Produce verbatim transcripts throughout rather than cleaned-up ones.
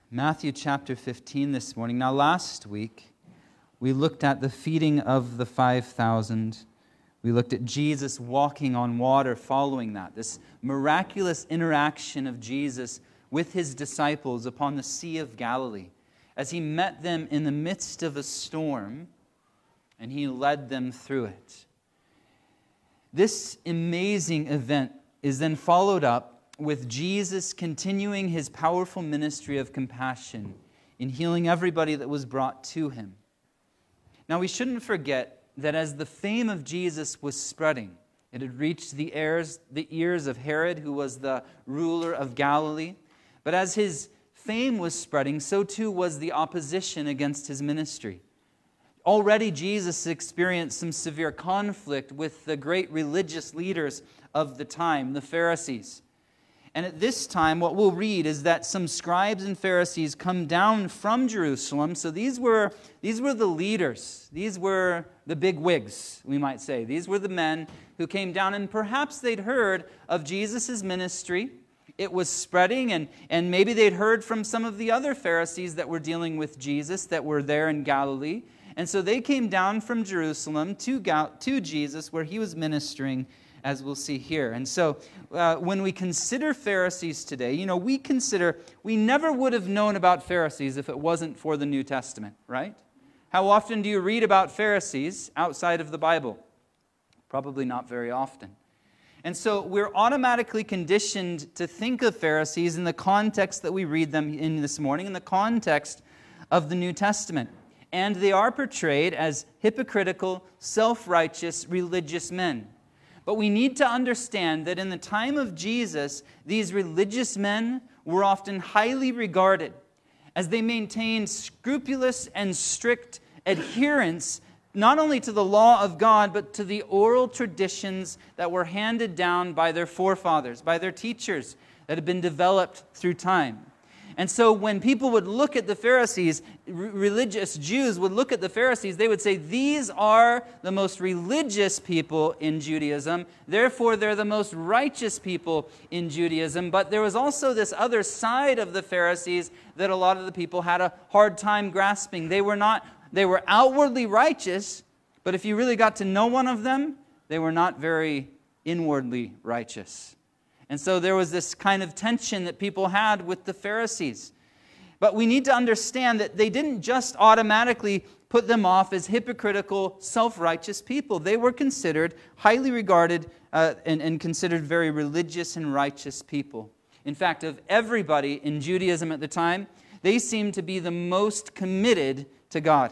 Matthew chapter fifteen this morning. Now, last week, we looked at the feeding of the five thousand. We looked at Jesus walking on water following that, this miraculous interaction of Jesus with his disciples upon the Sea of Galilee, as he met them in the midst of a storm, and he led them through it. This amazing event is then followed up with Jesus continuing his powerful ministry of compassion in healing everybody that was brought to him. Now, we shouldn't forget that as the fame of Jesus was spreading, it had reached the ears, the ears of Herod, who was the ruler of Galilee. But as his fame was spreading, so too was the opposition against his ministry. Already Jesus experienced some severe conflict with the great religious leaders of the time, the Pharisees. And at this time, what we'll read is that some scribes and Pharisees come down from Jerusalem. So these were, these were the leaders. These were the big wigs, we might say. These were the men who came down, and perhaps they'd heard of Jesus' ministry. It was spreading, and, and maybe they'd heard from some of the other Pharisees that were dealing with Jesus that were there in Galilee. And so they came down from Jerusalem to, Gal- to Jesus, where he was ministering, as we'll see here. And so uh, when we consider Pharisees today, you know, we consider, we never would have known about Pharisees if it wasn't for the New Testament, right? How often do you read about Pharisees outside of the Bible? Probably not very often. And so we're automatically conditioned to think of Pharisees in the context that we read them in this morning, in the context of the New Testament. And they are portrayed as hypocritical, self-righteous, religious men. But we need to understand that in the time of Jesus, these religious men were often highly regarded as they maintained scrupulous and strict adherence not only to the law of God, but to the oral traditions that were handed down by their forefathers, by their teachers that had been developed through time. And so when people would look at the Pharisees, religious Jews would look at the Pharisees, they would say, these are the most religious people in Judaism, therefore they're the most righteous people in Judaism. But there was also this other side of the Pharisees that a lot of the people had a hard time grasping. They were not, they were outwardly righteous, but if you really got to know one of them, they were not very inwardly righteous. And so there was this kind of tension that people had with the Pharisees. But we need to understand that they didn't just automatically put them off as hypocritical, self-righteous people. They were considered highly regarded uh, and, and considered very religious and righteous people. In fact, of everybody in Judaism at the time, they seemed to be the most committed to God.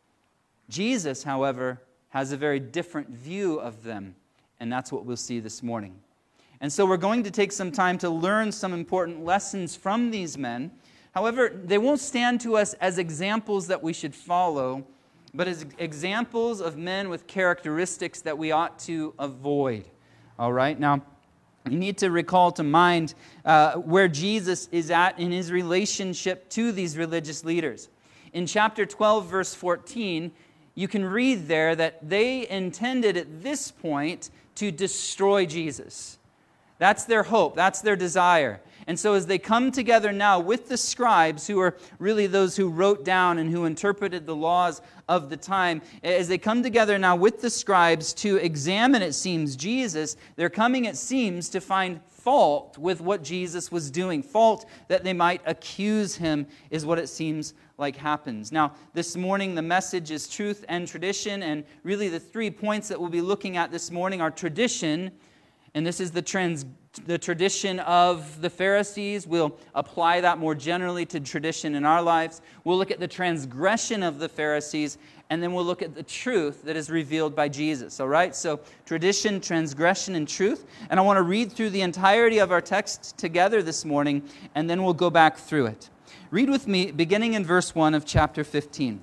Jesus, however, has a very different view of them, and that's what we'll see this morning. And so we're going to take some time to learn some important lessons from these men. However, they won't stand to us as examples that we should follow, but as examples of men with characteristics that we ought to avoid. All right? Now, you need to recall to mind uh, where Jesus is at in his relationship to these religious leaders. In chapter twelve, verse fourteen, you can read there that they intended at this point to destroy Jesus. That's their hope. That's their desire. And so as they come together now with the scribes, who are really those who wrote down and who interpreted the laws of the time, as they come together now with the scribes to examine, it seems, Jesus, they're coming, it seems, to find fault with what Jesus was doing. Fault that they might accuse him is what it seems like happens. Now, this morning the message is truth and tradition, and really the three points that we'll be looking at this morning are tradition. And this is the, trans, the tradition of the Pharisees. We'll apply that more generally to tradition in our lives. We'll look at the transgression of the Pharisees, and then we'll look at the truth that is revealed by Jesus. All right? So tradition, transgression, and truth. And I want to read through the entirety of our text together this morning, and then we'll go back through it. Read with me, beginning in verse one of chapter fifteen.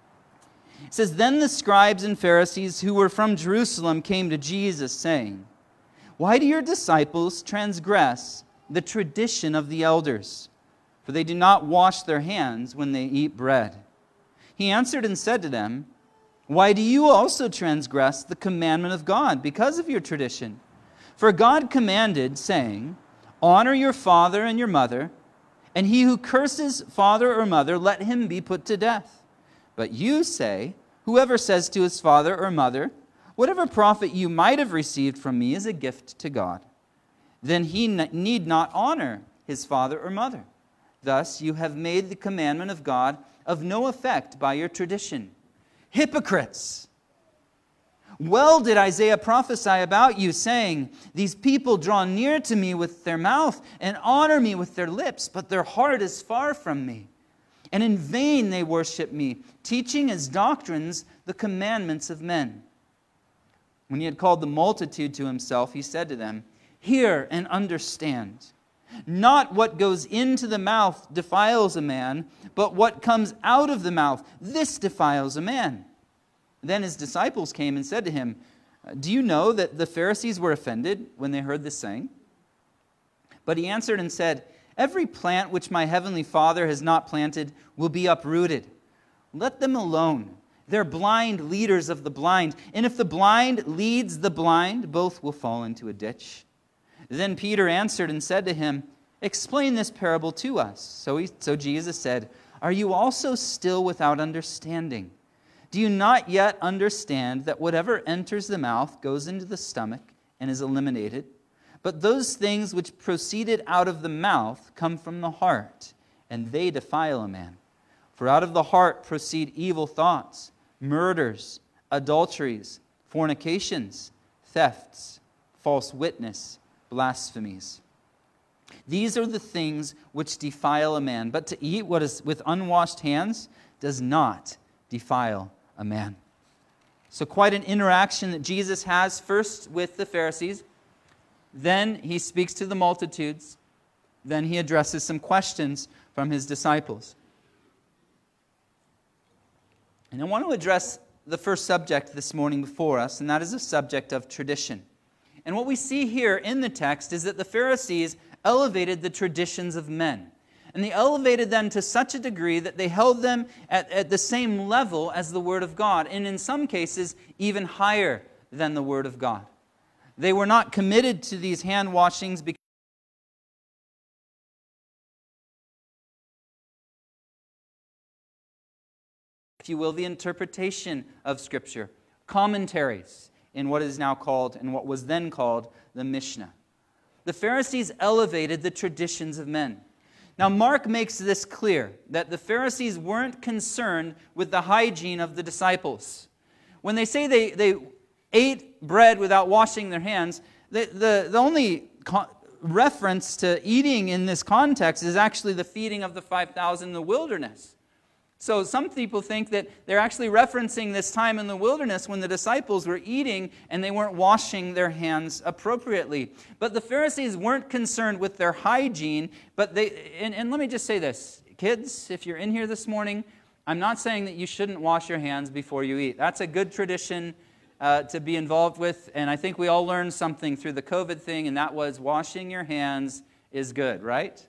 It says, "Then the scribes and Pharisees who were from Jerusalem came to Jesus, saying, 'Why do your disciples transgress the tradition of the elders? For they do not wash their hands when they eat bread.' He answered and said to them, 'Why do you also transgress the commandment of God because of your tradition? For God commanded, saying, Honor your father and your mother, And he who curses father or mother, let him be put to death. But you say, whoever says to his father or mother, whatever profit you might have received from me is a gift to God, then he need not honor his father or mother. Thus you have made the commandment of God of no effect by your tradition. Hypocrites! Well did Isaiah prophesy about you, saying, these people draw near to me with their mouth and honor me with their lips, but their heart is far from me. And in vain they worship me, teaching as doctrines the commandments of men. When he had called the multitude to himself, he said to them, hear and understand. Not what goes into the mouth defiles a man, but what comes out of the mouth, this defiles a man. Then his disciples came and said to him, do you know that the Pharisees were offended when they heard this saying? But he answered and said, every plant which my heavenly Father has not planted will be uprooted. Let them alone. They're blind leaders of the blind. And if the blind leads the blind, both will fall into a ditch. Then Peter answered and said to him, explain this parable to us. So, he, so Jesus said, are you also still without understanding? Do you not yet understand that whatever enters the mouth goes into the stomach and is eliminated? But those things which proceeded out of the mouth come from the heart, and they defile a man. For out of the heart proceed evil thoughts, murders, adulteries, fornications, thefts, false witness, blasphemies. These are the things which defile a man, but to eat what is with unwashed hands does not defile a man. So quite an interaction that Jesus has, first with the Pharisees, then he speaks to the multitudes, then he addresses some questions from his disciples. And I want to address the first subject this morning before us, and that is the subject of tradition. And what we see here in the text is that the Pharisees elevated the traditions of men. And they elevated them to such a degree that they held them at, at the same level as the Word of God, and in some cases, even higher than the Word of God. They were not committed to these hand washings because if you will, the interpretation of Scripture, commentaries in what is now called, and what was then called, the Mishnah. The Pharisees elevated the traditions of men. Now, Mark makes this clear, that the Pharisees weren't concerned with the hygiene of the disciples. When they say they, they ate bread without washing their hands, the, the, the only co- reference to eating in this context is actually the feeding of the five thousand in the wilderness. So some people think that they're actually referencing this time in the wilderness when the disciples were eating and they weren't washing their hands appropriately. But the Pharisees weren't concerned with their hygiene. But they, and, and let me just say this, kids, if you're in here this morning, I'm not saying that you shouldn't wash your hands before you eat. That's a good tradition uh, to be involved with. And I think we all learned something through the COVID thing, and that was washing your hands is good, right?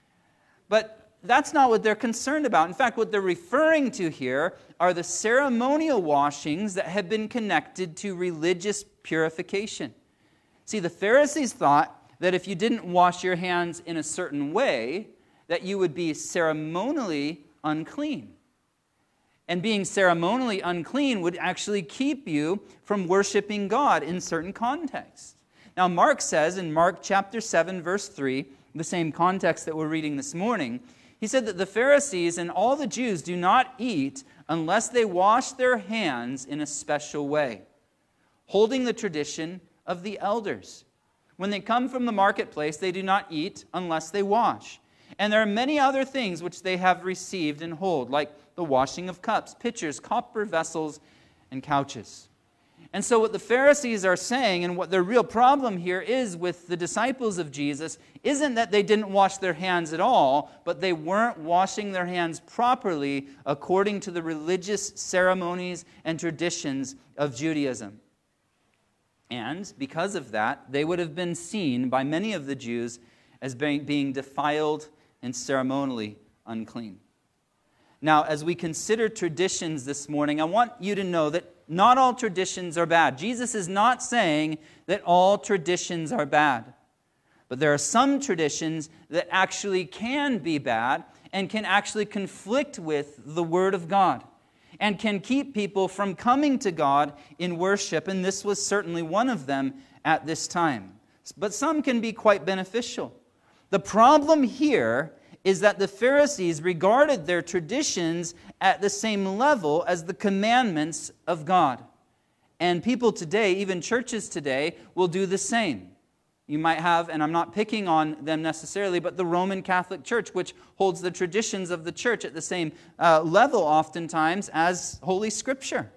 But that's not what they're concerned about. In fact, what they're referring to here are the ceremonial washings that have been connected to religious purification. See, the Pharisees thought that if you didn't wash your hands in a certain way, that you would be ceremonially unclean. And being ceremonially unclean would actually keep you from worshiping God in certain contexts. Now, Mark says in Mark chapter seven, verse three, the same context that we're reading this morning, he said that the Pharisees and all the Jews do not eat unless they wash their hands in a special way, holding the tradition of the elders. When they come from the marketplace, they do not eat unless they wash. And there are many other things which they have received and hold, like the washing of cups, pitchers, copper vessels, and couches. And so what the Pharisees are saying, and what their real problem here is with the disciples of Jesus, isn't that they didn't wash their hands at all, but they weren't washing their hands properly according to the religious ceremonies and traditions of Judaism. And because of that, they would have been seen by many of the Jews as being, being defiled and ceremonially unclean. Now, as we consider traditions this morning, I want you to know that not all traditions are bad. Jesus is not saying that all traditions are bad. But there are some traditions that actually can be bad and can actually conflict with the Word of God and can keep people from coming to God in worship, and this was certainly one of them at this time. But some can be quite beneficial. The problem here is that the Pharisees regarded their traditions at the same level as the commandments of God. And people today, even churches today, will do the same. You might have, and I'm not picking on them necessarily, but the Roman Catholic Church, which holds the traditions of the church at the same uh, level oftentimes as Holy Scripture.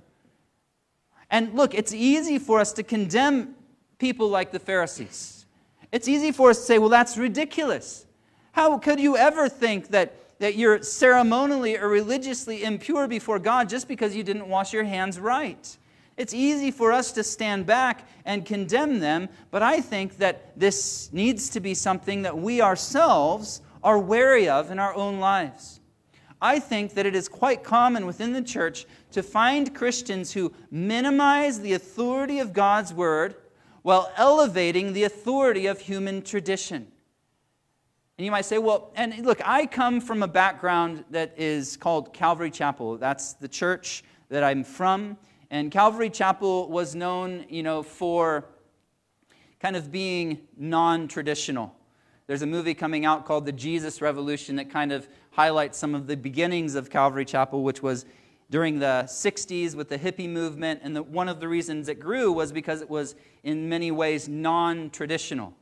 And look, it's easy for us to condemn people like the Pharisees. It's easy for us to say, well, that's ridiculous. How could you ever think that, that you're ceremonially or religiously impure before God just because you didn't wash your hands right? It's easy for us to stand back and condemn them, but I think that this needs to be something that we ourselves are wary of in our own lives. I think that it is quite common within the church to find Christians who minimize the authority of God's Word while elevating the authority of human tradition. And you might say, well, and look, I come from a background that is called Calvary Chapel. That's the church that I'm from. And Calvary Chapel was known, you know, for kind of being non-traditional. There's a movie coming out called The Jesus Revolution that kind of highlights some of the beginnings of Calvary Chapel, which was during the sixties with the hippie movement. And the, one of the reasons it grew was because it was in many ways non-traditional.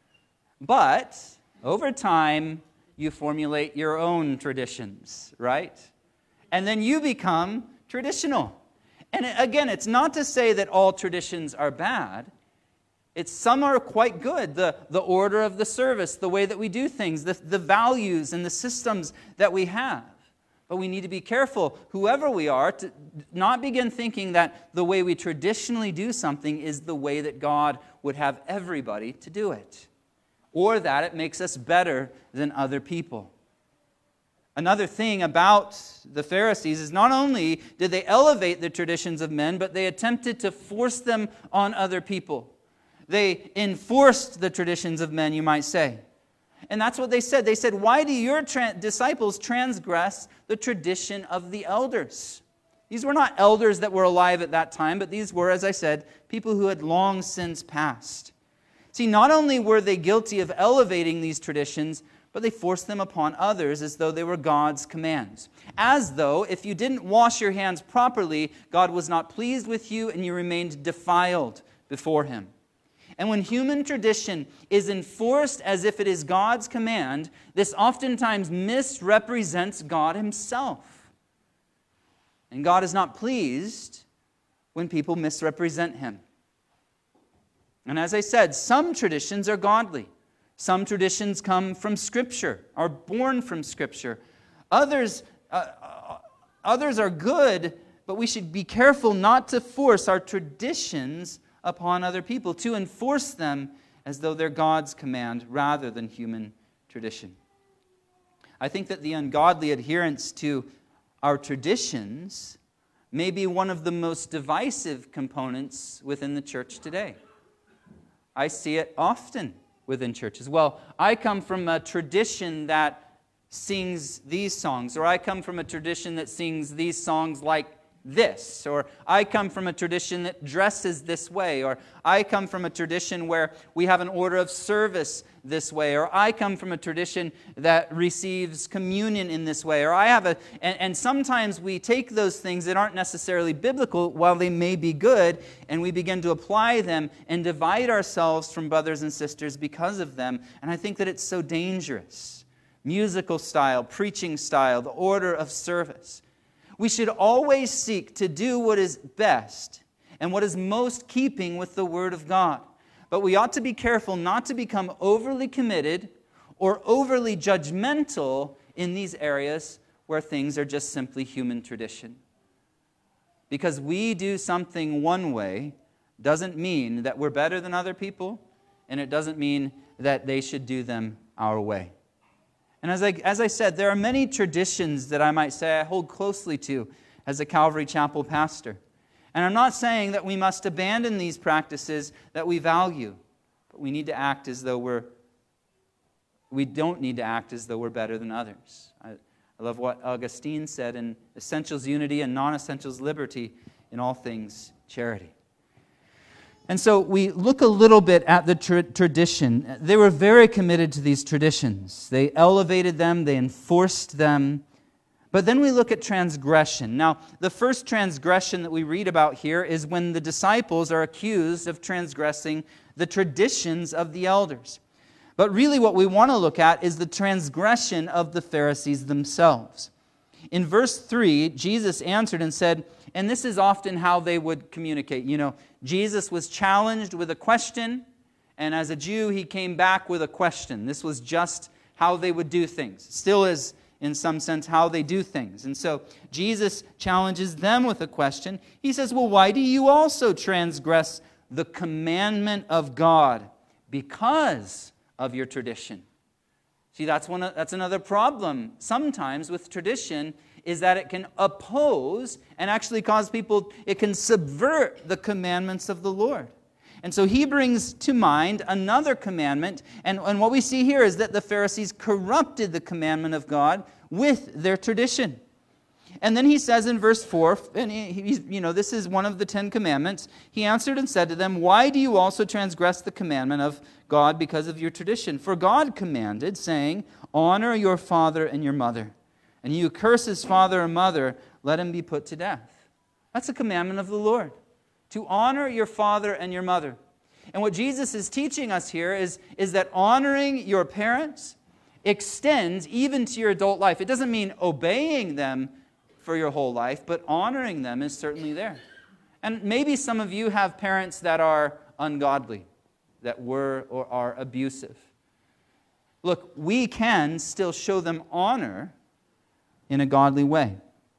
But over time, you formulate your own traditions, right? And then you become traditional. And again, it's not to say that all traditions are bad. It's some are quite good. The, the order of the service, the way that we do things, the, the values and the systems that we have. But we need to be careful, whoever we are, to not begin thinking that the way we traditionally do something is the way that God would have everybody to do it, or that it makes us better than other people. Another thing about the Pharisees is not only did they elevate the traditions of men, but they attempted to force them on other people. They enforced the traditions of men, you might say. And that's what they said. They said, why do your tra- disciples transgress the tradition of the elders? These were not elders that were alive at that time, but these were, as I said, people who had long since passed. See, not only were they guilty of elevating these traditions, but they forced them upon others as though they were God's commands. As though if you didn't wash your hands properly, God was not pleased with you and you remained defiled before Him. And when human tradition is enforced as if it is God's command, this oftentimes misrepresents God Himself. And God is not pleased when people misrepresent Him. And as I said, some traditions are godly. Some traditions come from Scripture, are born from Scripture. Others, uh, uh, others are good, but we should be careful not to force our traditions upon other people, to enforce them as though they're God's command rather than human tradition. I think that the ungodly adherence to our traditions may be one of the most divisive components within the church today. I see it often within churches. Well, I come from a tradition that sings these songs, or I come from a tradition that sings these songs like this, or I come from a tradition that dresses this way, or I come from a tradition where we have an order of service this way, or I come from a tradition that receives communion in this way, or I have a, and, and sometimes we take those things that aren't necessarily biblical, while they may be good, and we begin to apply them and divide ourselves from brothers and sisters because of them, and I think that it's so dangerous. Musical style, preaching style, the order of service. We should always seek to do what is best and what is most keeping with the Word of God. But we ought to be careful not to become overly committed or overly judgmental in these areas where things are just simply human tradition. Because we do something one way doesn't mean that we're better than other people, and it doesn't mean that they should do them our way. And as I, as I said, there are many traditions that I might say I hold closely to as a Calvary Chapel pastor. And I'm not saying that we must abandon these practices that we value, but we need to act as though we're we don't need to act as though we're better than others. I, I love what Augustine said in Essentials Unity and Non-Essentials Liberty, in all things charity. And so we look a little bit at the tra- tradition. They were very committed to these traditions. They elevated them, they enforced them. But then we look at transgression. Now, the first transgression that we read about here is when the disciples are accused of transgressing the traditions of the elders. But really what we want to look at is the transgression of the Pharisees themselves. In verse three, Jesus answered and said, and this is often how they would communicate. You know, Jesus was challenged with a question, and as a Jew, he came back with a question. This was just how they would do things. Still is, in some sense, how they do things. And so Jesus challenges them with a question. He says, well, why do you also transgress the commandment of God? Because of your tradition. See, that's one. That's another problem sometimes with tradition, is that it can oppose and actually cause people, it can subvert the commandments of the Lord. And so he brings to mind another commandment, and, and what we see here is that the Pharisees corrupted the commandment of God with their tradition. And then he says in verse four, and he, he, you know, this is one of the Ten Commandments, he answered and said to them, why do you also transgress the commandment of God because of your tradition? For God commanded, saying, honor your father and your mother. And he who curses father or mother, let him be put to death. That's a commandment of the Lord, to honor your father and your mother. And what Jesus is teaching us here is, is that honoring your parents extends even to your adult life. It doesn't mean obeying them for your whole life, but honoring them is certainly there. And maybe some of you have parents that are ungodly, that were or are abusive. Look, we can still show them honor in a godly way.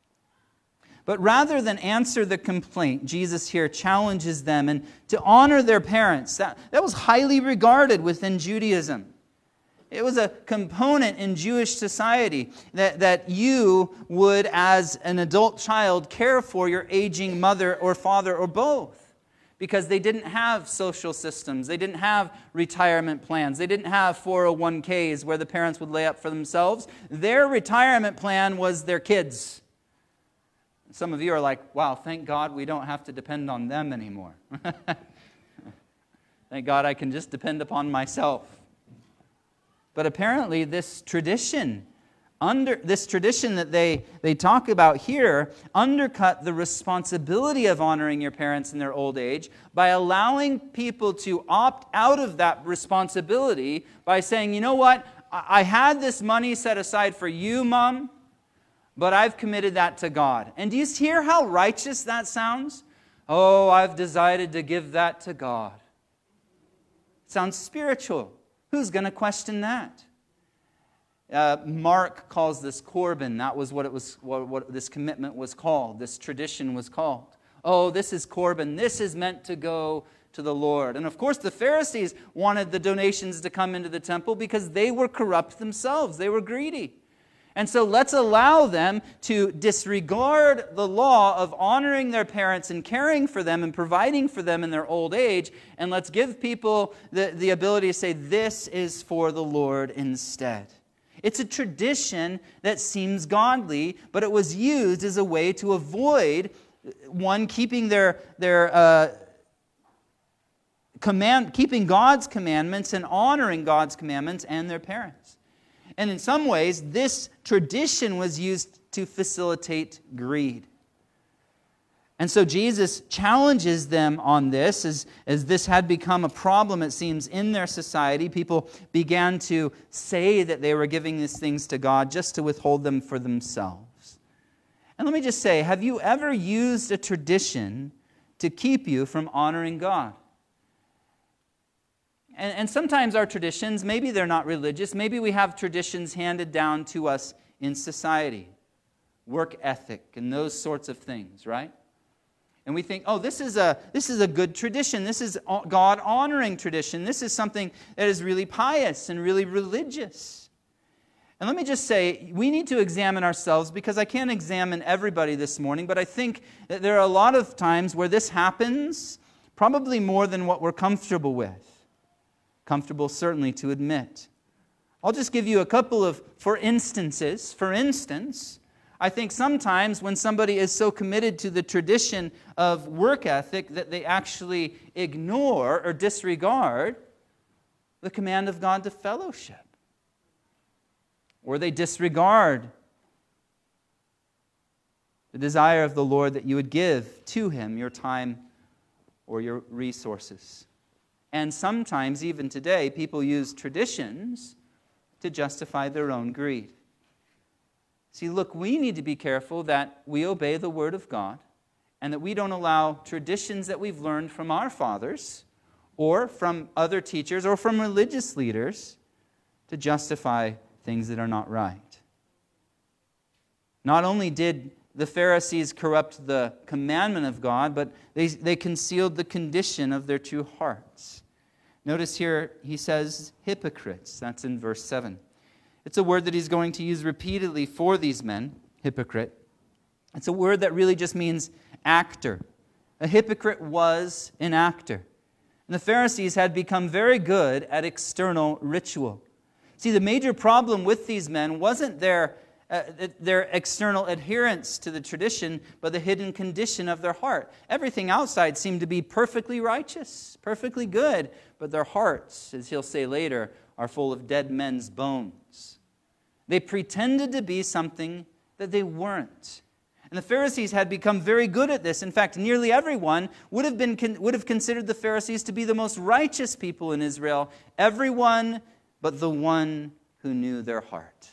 But rather than answer the complaint, Jesus here challenges them and to honor their parents. That, that was highly regarded within Judaism. It was a component in Jewish society that, that you would, as an adult child, care for your aging mother or father or both. Because they didn't have social systems. They didn't have retirement plans. They didn't have four oh one k's where the parents would lay up for themselves. Their retirement plan was their kids. Some of you are like, wow, thank God we don't have to depend on them anymore. Thank God I can just depend upon myself. But apparently this tradition, under this tradition that they, they talk about here, undercut the responsibility of honoring your parents in their old age by allowing people to opt out of that responsibility by saying, you know what, I, I had this money set aside for you, Mom, but I've committed that to God. And do you hear how righteous that sounds? Oh, I've decided to give that to God. It sounds spiritual. Who's going to question that? Uh, Mark calls this Corban. That was what it was. What, what this commitment was called. This tradition was called. Oh, this is Corban. This is meant to go to the Lord. And of course, the Pharisees wanted the donations to come into the temple because they were corrupt themselves. They were greedy. And so let's allow them to disregard the law of honoring their parents and caring for them and providing for them in their old age, and let's give people the, the ability to say, this is for the Lord instead. It's a tradition that seems godly, but it was used as a way to avoid, one, keeping their, their uh, command, keeping God's commandments and honoring God's commandments and their parents. And in some ways, this tradition was used to facilitate greed. And so Jesus challenges them on this, as, as this had become a problem, it seems, in their society. People began to say that they were giving these things to God just to withhold them for themselves. And let me just say, have you ever used a tradition to keep you from honoring God? And, and sometimes our traditions, maybe they're not religious. Maybe we have traditions handed down to us in society. Work ethic and those sorts of things, right? And we think, oh, this is a this is a good tradition. This is God-honoring tradition. This is something that is really pious and really religious. And let me just say, we need to examine ourselves, because I can't examine everybody this morning, but I think that there are a lot of times where this happens, probably more than what we're comfortable with. Comfortable, certainly, to admit. I'll just give you a couple of for instances. For instance, I think sometimes when somebody is so committed to the tradition of work ethic that they actually ignore or disregard the command of God to fellowship. Or they disregard the desire of the Lord that you would give to Him your time or your resources. And sometimes, even today, people use traditions to justify their own greed. See, look, we need to be careful that we obey the Word of God and that we don't allow traditions that we've learned from our fathers or from other teachers or from religious leaders to justify things that are not right. Not only did the Pharisees corrupt the commandment of God, but they, they concealed the condition of their true hearts. Notice here he says hypocrites. That's in verse seven. It's a word that he's going to use repeatedly for these men, hypocrite. It's a word that really just means actor. A hypocrite was an actor. And the Pharisees had become very good at external ritual. See, the major problem with these men wasn't their, uh, their external adherence to the tradition, but the hidden condition of their heart. Everything outside seemed to be perfectly righteous, perfectly good, but their hearts, as he'll say later, are full of dead men's bones. They pretended to be something that they weren't. And the Pharisees had become very good at this. In fact, nearly everyone would have been would have considered the Pharisees to be the most righteous people in Israel. Everyone but the one who knew their heart.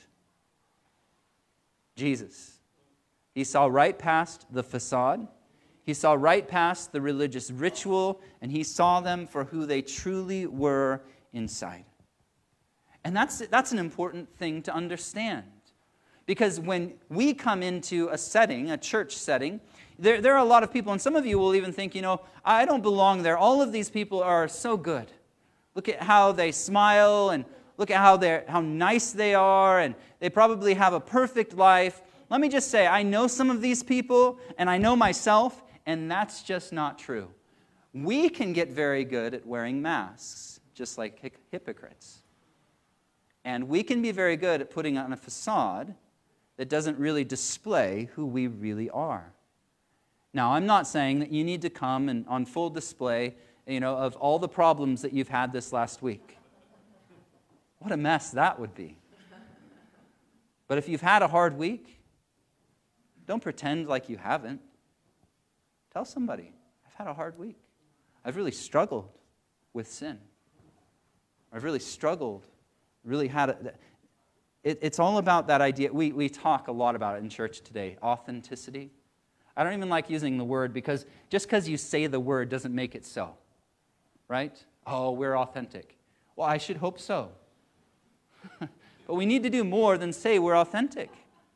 Jesus. He saw right past the facade. He saw right past the religious ritual, and he saw them for who they truly were inside. And that's, that's an important thing to understand. Because when we come into a setting, a church setting, there, there are a lot of people, and some of you will even think, you know, I don't belong there. All of these people are so good. Look at how they smile, and look at how they're how nice they are, and they probably have a perfect life. Let me just say, I know some of these people, and I know myself, and that's just not true. We can get very good at wearing masks, just like hypocrites. And we can be very good at putting on a facade that doesn't really display who we really are. Now, I'm not saying that you need to come and on full display, you know, of all the problems that you've had this last week. What a mess that would be. But if you've had a hard week, don't pretend like you haven't. Tell somebody, I've had a hard week. I've really struggled with sin. I've really struggled, really had a... It, it's all about that idea. We, we talk a lot about it in church today, authenticity. I don't even like using the word because just because you say the word doesn't make it so, right? Oh, we're authentic. Well, I should hope so. But we need to do more than say we're authentic.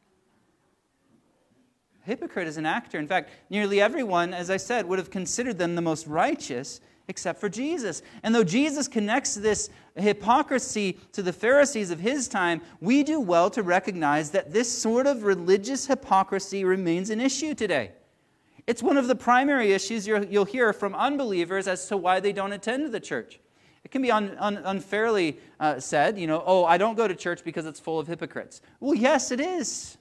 A hypocrite is an actor. In fact, nearly everyone, as I said, would have considered them the most righteous except for Jesus. And though Jesus connects this hypocrisy to the Pharisees of his time, we do well to recognize that this sort of religious hypocrisy remains an issue today. It's one of the primary issues you'll hear from unbelievers as to why they don't attend the church. It can be un, un, unfairly uh, said, you know, oh, I don't go to church because it's full of hypocrites. Well, yes, it is.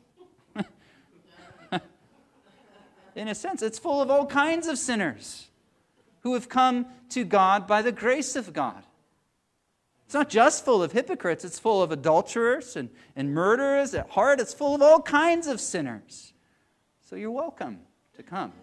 In a sense, it's full of all kinds of sinners who have come to God by the grace of God. It's not just full of hypocrites, it's full of adulterers and, and murderers. At heart, it's full of all kinds of sinners. So you're welcome to come.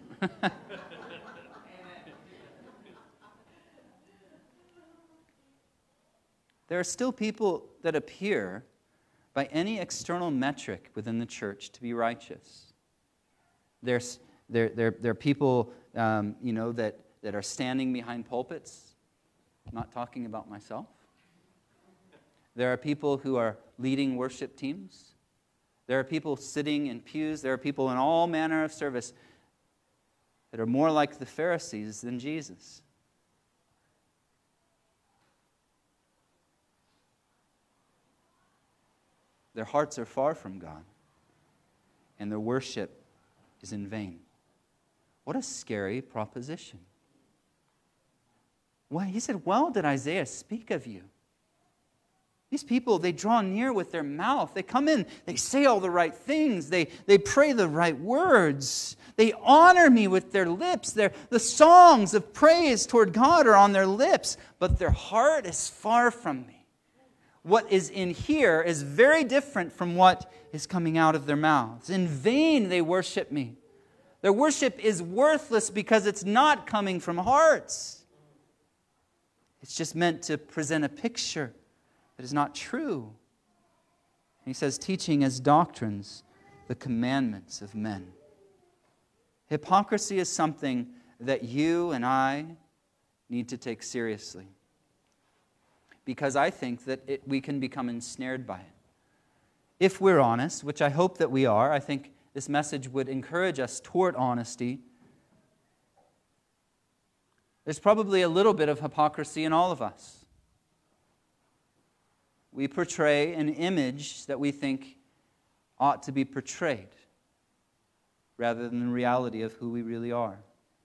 There are still people that appear by any external metric within the church to be righteous. There's, there, there, there are people, um, you know, that, that are standing behind pulpits. I'm not talking about myself. There are people who are leading worship teams. There are people sitting in pews. There are people in all manner of service that are more like the Pharisees than Jesus. Their hearts are far from God, and their worship is in vain. What a scary proposition. Well, he said, well, did Isaiah speak of you? These people, they draw near with their mouth. They come in, they say all the right things. They, they pray the right words. They honor me with their lips. Their, the songs of praise toward God are on their lips, but their heart is far from me. What is in here is very different from what is coming out of their mouths. In vain they worship me. Their worship is worthless because it's not coming from hearts. It's just meant to present a picture that is not true. He says, teaching as doctrines the commandments of men. Hypocrisy is something that you and I need to take seriously, because I think that it, we can become ensnared by it. If we're honest, which I hope that we are, I think this message would encourage us toward honesty. There's probably a little bit of hypocrisy in all of us. We portray an image that we think ought to be portrayed, rather than the reality of who we really are.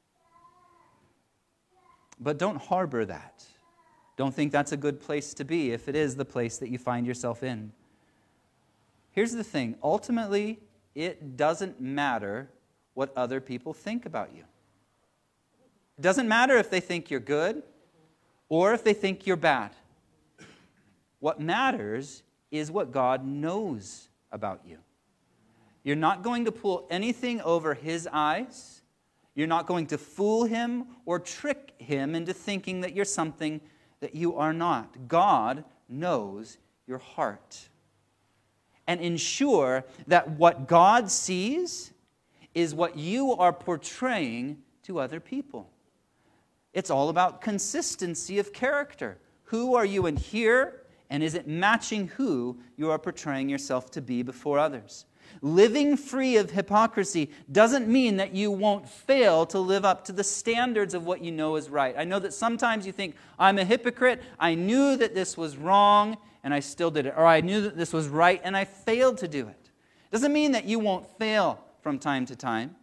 But don't harbor that. Don't think that's a good place to be if it is the place that you find yourself in. Here's the thing. Ultimately, it doesn't matter what other people think about you. It doesn't matter if they think you're good or if they think you're bad. What matters is what God knows about you. You're not going to pull anything over His eyes. You're not going to fool Him or trick Him into thinking that you're something that you are not. God knows your heart. And ensure that what God sees is what you are portraying to other people. It's all about consistency of character. Who are you in here? And is it matching who you are portraying yourself to be before others? Living free of hypocrisy doesn't mean that you won't fail to live up to the standards of what you know is right. I know that sometimes you think, I'm a hypocrite. I knew that this was wrong, and I still did it. Or I knew that this was right, and I failed to do it. Doesn't mean that you won't fail from time to time.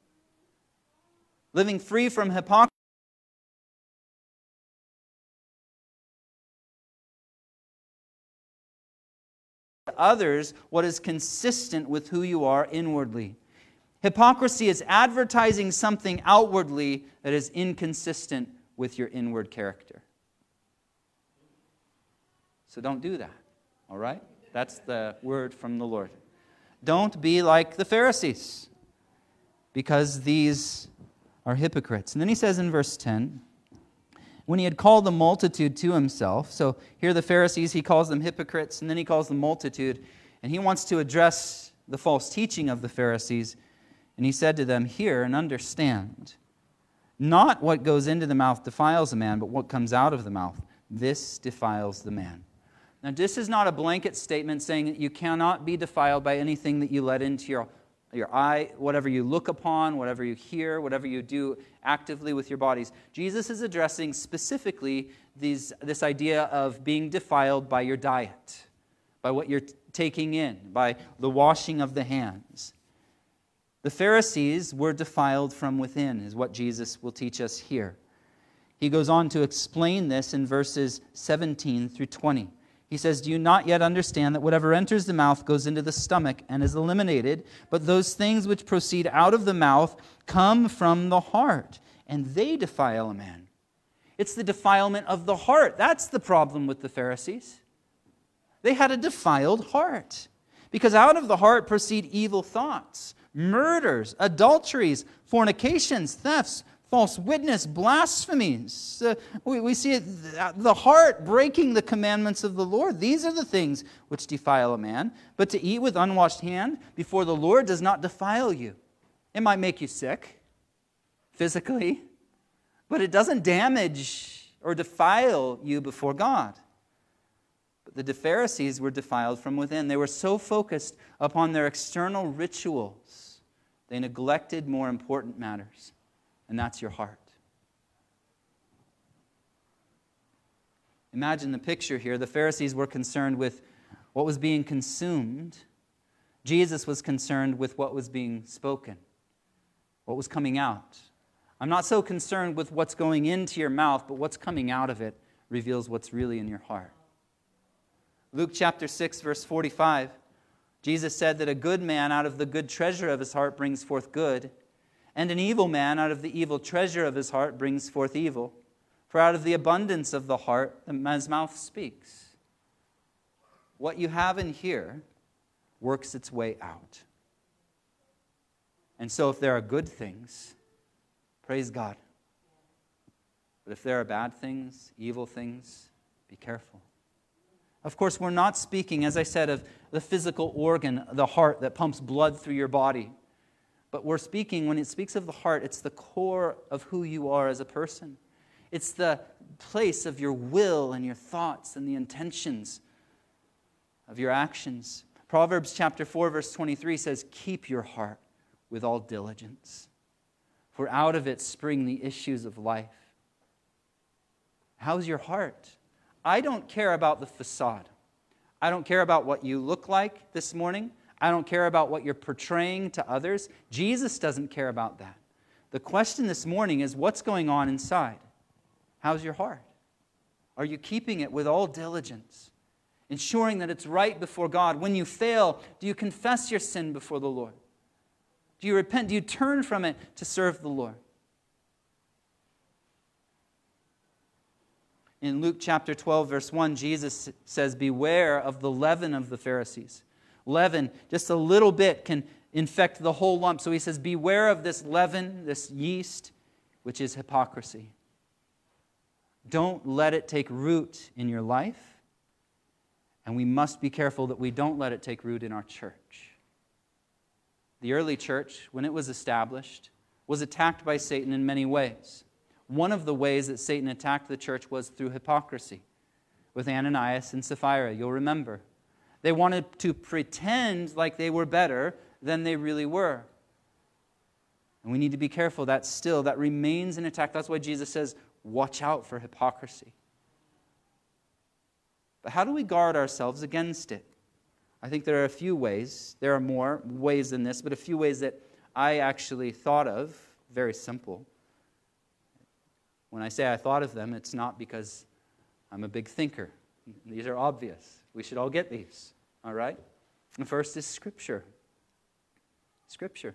Living free from hypocrisy others what is consistent with who you are inwardly. Hypocrisy is advertising something outwardly that is inconsistent with your inward character. So don't do that, all right? That's the word from the Lord. Don't be like the Pharisees, because these are hypocrites. And then he says in verse ten, when he had called the multitude to himself, so here the Pharisees, he calls them hypocrites, and then he calls the multitude, and he wants to address the false teaching of the Pharisees. And he said to them, hear and understand, not what goes into the mouth defiles a man, but what comes out of the mouth, this defiles the man. Now, this is not a blanket statement saying that you cannot be defiled by anything that you let into your Your eye, whatever you look upon, whatever you hear, whatever you do actively with your bodies. Jesus is addressing specifically these, this idea of being defiled by your diet, by what you're taking in, by the washing of the hands. The Pharisees were defiled from within, is what Jesus will teach us here. He goes on to explain this in verses seventeen through twenty. He says, do you not yet understand that whatever enters the mouth goes into the stomach and is eliminated, but those things which proceed out of the mouth come from the heart, and they defile a man? It's the defilement of the heart. That's the problem with the Pharisees. They had a defiled heart, because out of the heart proceed evil thoughts, murders, adulteries, fornications, thefts, false witness, blasphemies. Uh, we, we see it, the heart breaking the commandments of the Lord. These are the things which defile a man. But to eat with unwashed hand before the Lord does not defile you. It might make you sick physically, but it doesn't damage or defile you before God. But the Pharisees were defiled from within. They were so focused upon their external rituals, they neglected more important matters. And that's your heart. Imagine the picture here. The Pharisees were concerned with what was being consumed. Jesus was concerned with what was being spoken, what was coming out. I'm not so concerned with what's going into your mouth, but what's coming out of it reveals what's really in your heart. Luke chapter six, verse forty-five, Jesus said that a good man out of the good treasure of his heart brings forth good, and an evil man out of the evil treasure of his heart brings forth evil. For out of the abundance of the heart, the man's mouth speaks. What you have in here works its way out. And so if there are good things, praise God. But if there are bad things, evil things, be careful. Of course, we're not speaking, as I said, of the physical organ, the heart that pumps blood through your body. But we're speaking, when it speaks of the heart, it's the core of who you are as a person. It's the place of your will and your thoughts and the intentions of your actions. Proverbs chapter four, verse twenty-three says, keep your heart with all diligence, for out of it spring the issues of life. How's your heart? I don't care about the facade. I don't care about what you look like this morning. I don't care about what you're portraying to others. Jesus doesn't care about that. The question this morning is, what's going on inside? How's your heart? Are you keeping it with all diligence, ensuring that it's right before God? When you fail, do you confess your sin before the Lord? Do you repent? Do you turn from it to serve the Lord? In Luke chapter twelve, verse one, Jesus says, beware of the leaven of the Pharisees. Leaven, just a little bit, can infect the whole lump. So he says, beware of this leaven, this yeast, which is hypocrisy. Don't let it take root in your life. And we must be careful that we don't let it take root in our church. The early church, when it was established, was attacked by Satan in many ways. One of the ways that Satan attacked the church was through hypocrisy, with Ananias and Sapphira, you'll remember. They wanted to pretend like they were better than they really were. And we need to be careful. That still, that remains an attack. That's why Jesus says, watch out for hypocrisy. But how do we guard ourselves against it? I think there are a few ways. There are more ways than this, but a few ways that I actually thought of, very simple. When I say I thought of them, it's not because I'm a big thinker. These are obvious. We should all get these, all right? The first is Scripture. Scripture.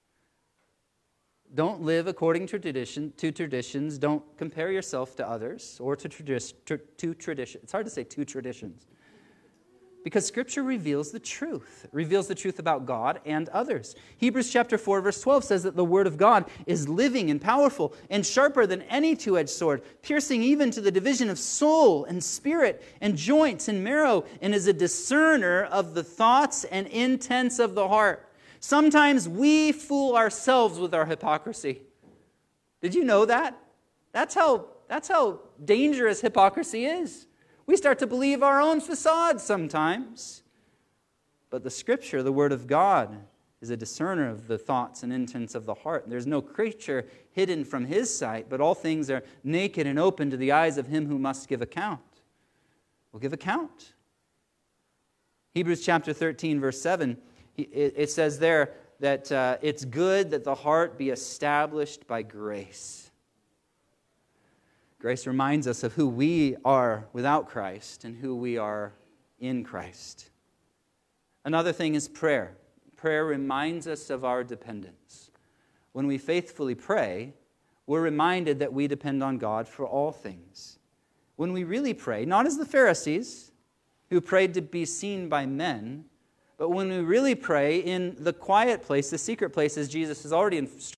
Don't live according to tradition, to traditions. Don't compare yourself to others or to, tradi- to, to tradition. It's hard to say two traditions. Because Scripture reveals the truth. It reveals the truth about God and others. Hebrews chapter four, verse twelve says that the Word of God is living and powerful and sharper than any two-edged sword, piercing even to the division of soul and spirit and joints and marrow, and is a discerner of the thoughts and intents of the heart. Sometimes we fool ourselves with our hypocrisy. Did you know that? That's how, that's how dangerous hypocrisy is. We start to believe our own facade sometimes. But the Scripture, the Word of God, is a discerner of the thoughts and intents of the heart. There's no creature hidden from His sight, but all things are naked and open to the eyes of Him who must give account. We'll give account. Hebrews chapter thirteen, verse seven, it says there that uh, it's good that the heart be established by grace. Grace reminds us of who we are without Christ and who we are in Christ. Another thing is prayer. Prayer reminds us of our dependence. When we faithfully pray, we're reminded that we depend on God for all things. When we really pray, not as the Pharisees, who prayed to be seen by men, but when we really pray in the quiet place, the secret place, as Jesus has already instructed,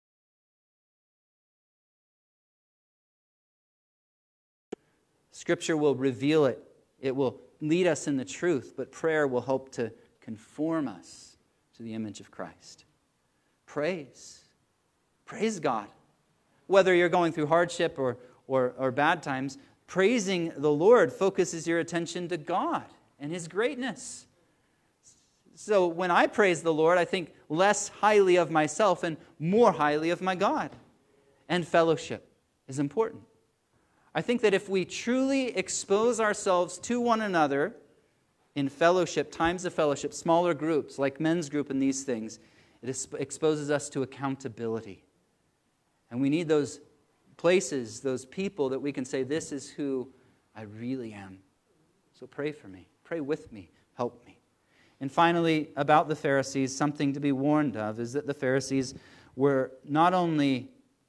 Scripture will reveal it. It will lead us in the truth, but prayer will help to conform us to the image of Christ. Praise. Praise God. Whether you're going through hardship or, or, or bad times, praising the Lord focuses your attention to God and His greatness. So when I praise the Lord, I think less highly of myself and more highly of my God. And fellowship is important. I think that if we truly expose ourselves to one another in fellowship, times of fellowship, smaller groups like men's group and these things, it exposes us to accountability. And we need those places, those people that we can say, this is who I really am. So pray for me. Pray Pray with me. Help me. And finally, about the Pharisees, something to be warned of is that the Pharisees were not only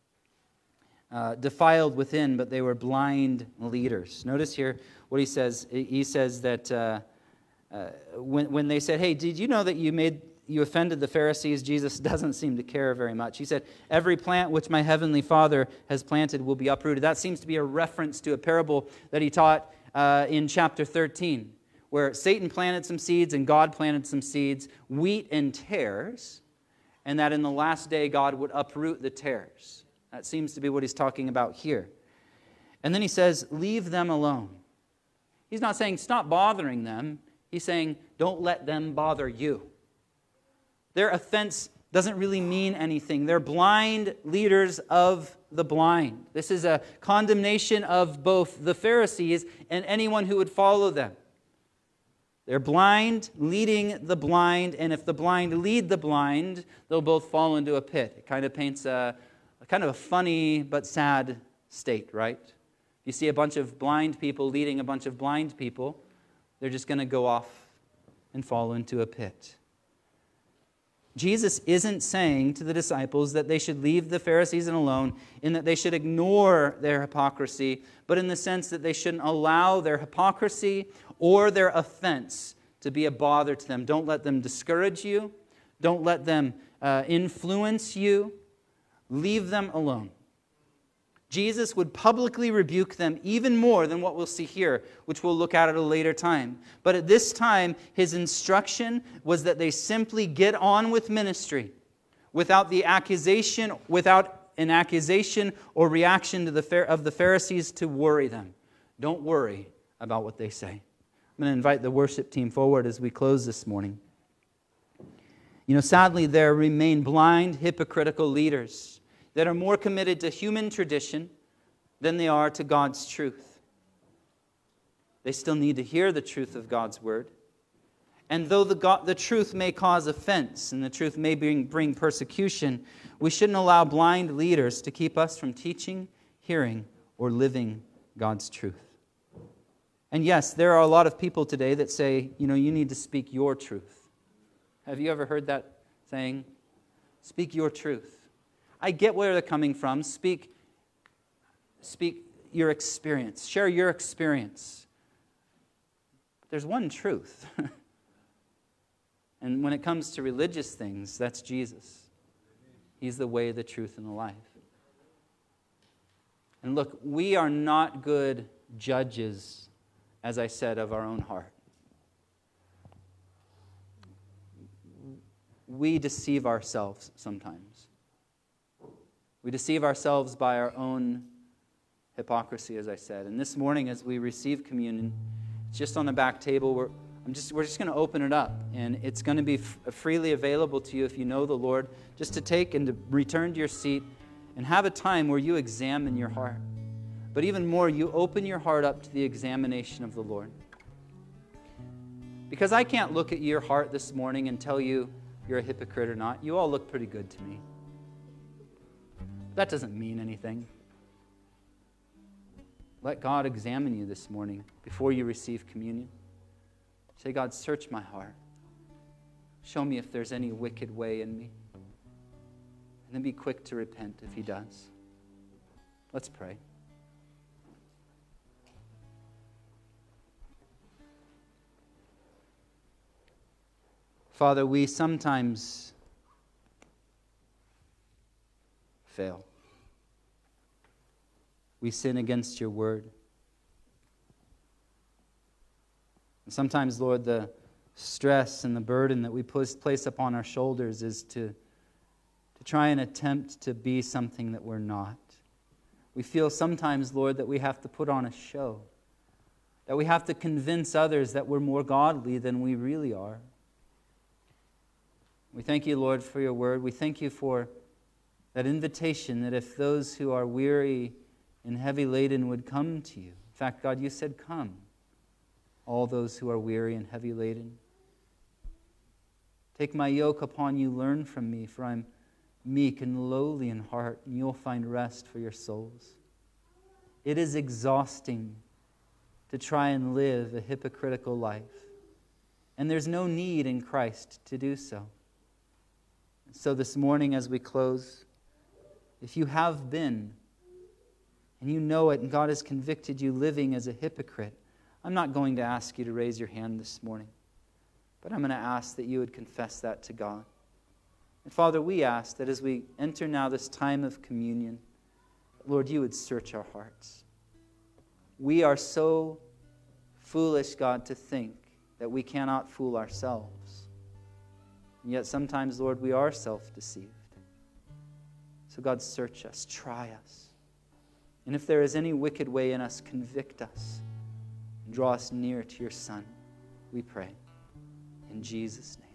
uh, defiled within, but they were blind leaders. Notice here what he says. He says that uh, uh, when, when they said, hey, did you know that you made you offended the Pharisees? Jesus doesn't seem to care very much. He said, every plant which my heavenly Father has planted will be uprooted. That seems to be a reference to a parable that he taught uh, in chapter thirteen, where Satan planted some seeds and God planted some seeds, wheat and tares, and that in the last day God would uproot the tares. That seems to be what he's talking about here. And then he says, leave them alone. He's not saying stop bothering them. He's saying don't let them bother you. Their offense doesn't really mean anything. They're blind leaders of the blind. This is a condemnation of both the Pharisees and anyone who would follow them. They're blind, leading the blind, and if the blind lead the blind, they'll both fall into a pit. It kind of paints a, a kind of a funny but sad state, right? You see a bunch of blind people leading a bunch of blind people, they're just going to go off and fall into a pit. Jesus isn't saying to the disciples that they should leave the Pharisees alone, in that they should ignore their hypocrisy, but in the sense that they shouldn't allow their hypocrisy or their offense to be a bother to them. Don't let them discourage you. Don't let them uh, influence you. Leave them alone. Jesus would publicly rebuke them even more than what we'll see here, which we'll look at at a later time. But at this time, his instruction was that they simply get on with ministry without the accusation, without an accusation or reaction to the of the Pharisees to worry them. Don't worry about what they say. I'm going to invite the worship team forward as we close this morning. You know, sadly, there remain blind, hypocritical leaders that are more committed to human tradition than they are to God's truth. They still need to hear the truth of God's word. And though the, God, the truth may cause offense and the truth may bring, bring persecution, we shouldn't allow blind leaders to keep us from teaching, hearing, or living God's truth. And yes, there are a lot of people today that say, you know, you need to speak your truth. Have you ever heard that saying? Speak your truth. I get where they're coming from. Speak, speak your experience. Share your experience. There's one truth. And when it comes to religious things, that's Jesus. He's the way, the truth, and the life. And look, we are not good judges, as I said, of our own heart. We deceive ourselves sometimes. We deceive ourselves by our own hypocrisy, as I said. And this morning, as we receive communion, it's just on the back table. We're, I'm just, we're just going to open it up. And it's going to be f- freely available to you if you know the Lord, just to take and to return to your seat and have a time where you examine your heart. But even more, you open your heart up to the examination of the Lord. Because I can't look at your heart this morning and tell you you're a hypocrite or not. You all look pretty good to me. That doesn't mean anything. Let God examine you this morning before you receive communion. Say, God, search my heart. Show me if there's any wicked way in me. And then be quick to repent if He does. Let's pray. Father, we sometimes fail. We sin against your word. And sometimes, Lord, the stress and the burden that we place upon our shoulders is to, to try and attempt to be something that we're not. We feel sometimes, Lord, that we have to put on a show, that we have to convince others that we're more godly than we really are. We thank you, Lord, for your word. We thank you for that invitation that if those who are weary and heavy laden would come to you. In fact, God, you said, come, all those who are weary and heavy laden. Take my yoke upon you, learn from me, for I'm meek and lowly in heart, and you'll find rest for your souls. It is exhausting to try and live a hypocritical life. And there's no need in Christ to do so. So this morning as we close, if you have been, and you know it, and God has convicted you living as a hypocrite, I'm not going to ask you to raise your hand this morning, but I'm going to ask that you would confess that to God. And Father, we ask that as we enter now this time of communion, Lord, you would search our hearts. We are so foolish, God, to think that we cannot fool ourselves. And yet sometimes, Lord, we are self-deceived. So God, search us, try us. And if there is any wicked way in us, convict us. And draw us near to your Son, we pray. In Jesus' name.